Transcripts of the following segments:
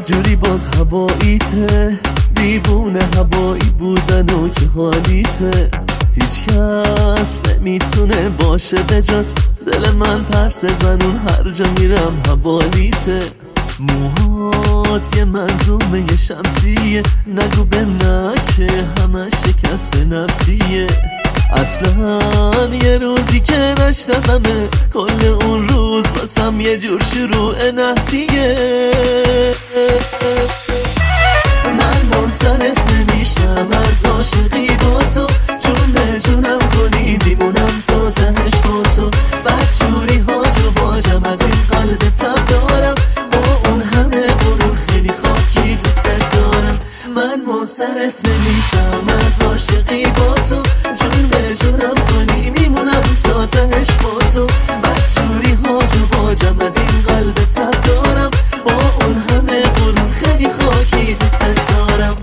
جوری باز هواییته، دیوونه هوایی بودن و که حالیته. هیچ کس نمیتونه باشه بجات، دل من پرس زنون هر جا میرم حوالیته. موهات یه منظومه یه شمسیه، نگو به نه که همه شکست نفسیه. اصلا یه روزی که نشتمه کل اون روز واسم یه جور شروع نحسیه. من منصرف نمیشم از عاشقی با تو، چون به جونم کنی میمونم تا تهش با تو. بدجوری هاج و واجم از این قلب تب دارم، با اون همه غرور خیلی خاکی دوست دارم. من منصرف نمیشم از عاشقی با تو، چون به جونم کنی میمونم تا تهش با تو. بدجوری هاج و واجم از این قلب تب دارم، با اون همه غرور خیلی خاکی دوست دارم.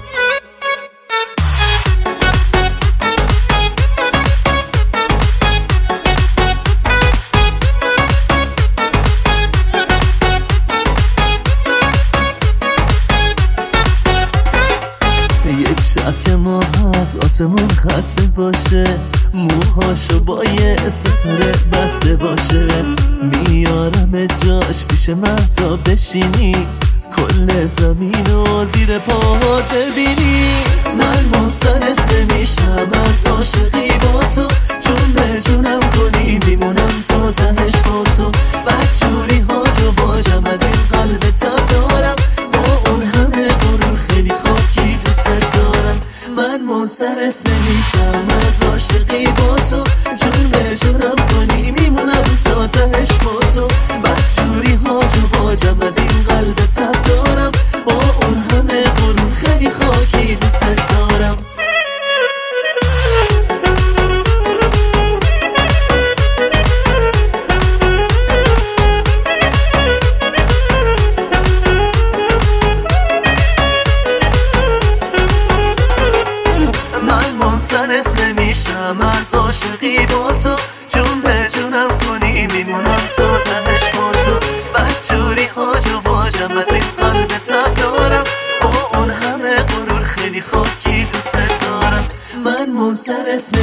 یک شب که ما از آسمون خسته باشه، موهاشو با یه ستاره بسته باشه، میارم جاش پیش مهتا بشینی، کل زمین و زیر پاها ببینی. من منصرف نمیشم از عاشقی با تو، چون به جونم کنی میمونم تا تهش با تو. بدجوری هاج و واجم از این قلب تب دارم، با اون همه غرور خیلی خاکی دوست دارم. من منصرف نمیشم از عاشقی با تو، چون به جونم کنی میمونم تا تهش با تو. بدجوری هاج و واجم از این قلب تب دارم، با اون همه غرور خیلی خاکی دوست دارم. من منصرف نمیشم از عاشقی با تو، چون به جونم کنی میمونم تا تهش با تو. بدجوری هاج و واجم از این قلب تب دارم، با اون همه غرور خیلی خاکی دوست دارم. من منصرف